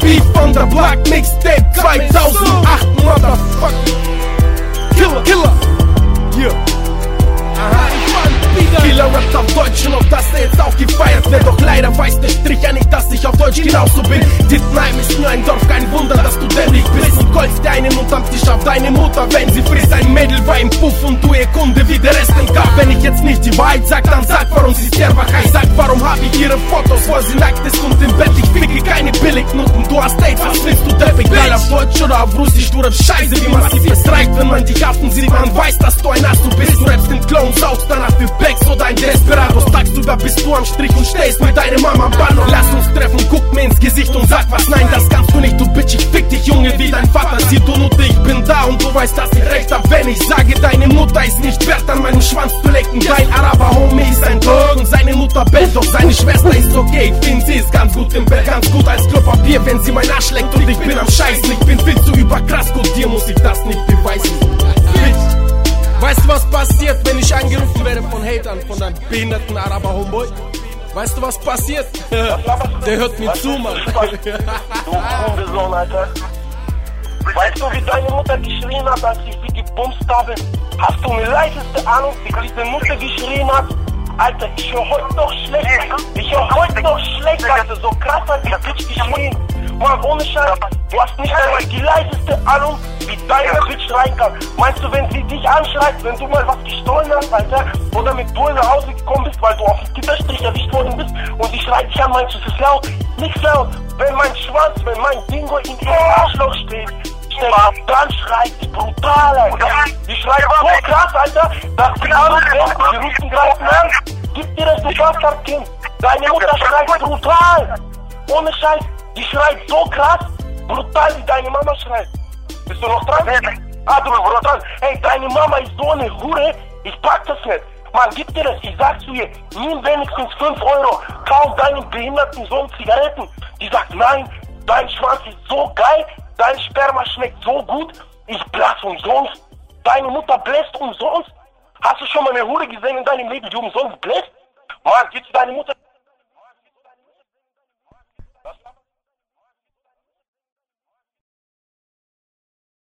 Beef on the Block, Mixtape 2008, Motherfucker. Killer. Yeah. Aha, ich fand wieder Killer rappt auf Deutsch und auf das der jetzt auch gefeiert wird. Doch leider weiß der Strich ja nicht, dass ich auf Deutsch genauso bin. Dittenheim ist nur ein Dorf, kein Wunder, dass du dämlich bist. Und golfst dir einen unterm Tisch auf deine Mutter, wenn sie frisst. Ein Mädel war im Puff und du ihr Kunde wie der Rest im Kaff. Wenn ich jetzt nicht die Wahrheit sag, dann sag, warum sie Sterwachai sagt. Warum hab ich ihre Fotos, wo sie nackt ist und im Bett. Ich ficke keine Billignutten, du hast Dates, was willst du Deppig? Egal auf Deutsch oder auf Russisch, du rappst Scheiße wie massiv. Es reicht, wenn man dich affen sieht, man weiß, dass du ein Ass du bist. Du rappst den Clown, saugst danach für Becks oder ein Desperados. Tagsüber bist du am Strich und stehst mit deiner Mama am Bann. Und lass uns treffen, guck mir ins Gesicht und sag was, nein, das kannst du nicht, du Bitch. Ich fick dich, Junge, wie dein Vater sieht, du Nutte, ich bin da und du weißt, dass ich recht hab, wenn ich sage, deine Mutter ist nicht wert, an meinem Schwanz zu lecken. Dein Araber-Homie ist ein Drogen, seine Mutter bellt, doch seine Schwester ist okay. Ich find, sie ist ganz gut im Bett, ganz gut als Klopapier, wenn sie mein Arsch leckt und ich bin am Scheißen. Ich bin viel zu überkrass, gut, dir muss ich das nicht beweisen. Bitch, weißt du, was passiert, wenn ich angerufen werde von Hatern, von deinem behinderten Araber-Homeboy? Weißt du, was passiert? Der hört mir zu, Mann. Du Hundesohn, Alter. Weißt du, wie deine Mutter geschrien hat, als ich sie gebumst habe? Hast du eine leiseste Ahnung, wie diese Mutter geschrien hat? Alter, ich höre heute noch schlecht. Alter, so krass hat die Bitch geschrien. Mann, ohne Scheiß, du hast nicht einmal die leiseste Ahnung, wie deine Bitch schreien kann. Meinst du, wenn sie dich anschreit, wenn du mal was gestohlen hast, Alter, oder mit Bull nach Hause gekommen bist, weil du auf dem Gitterstrich erwischt worden bist und die schreit dich an, meinst du, es ist laut? Nichts laut. Wenn mein Schwanz, wenn mein Dingo in ihrem Arschloch steht, dann schreit sie brutal, Alter. Die schreit so krass, Alter, dass die anderen denken, die rufen greifen an. Gib dir das, du Bastardkind. Deine Mutter schreit brutal. Ohne Scheiß, die schreit so krass, brutal wie deine Mama schreit. Bist du noch dran? Ah, du bist noch dran. Hey, deine Mama ist so eine Hure, ich pack das nicht. Mann, gib dir das, ich sag zu ihr, nimm wenigstens 5 Euro, kauf deinem behinderten Sohn Zigaretten. Die sagt, nein, dein Schwanz ist so geil, dein Sperma schmeckt so gut, ich blass umsonst. Deine Mutter bläst umsonst. Hast du schon mal eine Hure gesehen in deinem Leben, die umsonst bläst? Mann, gibt's deine Mutter...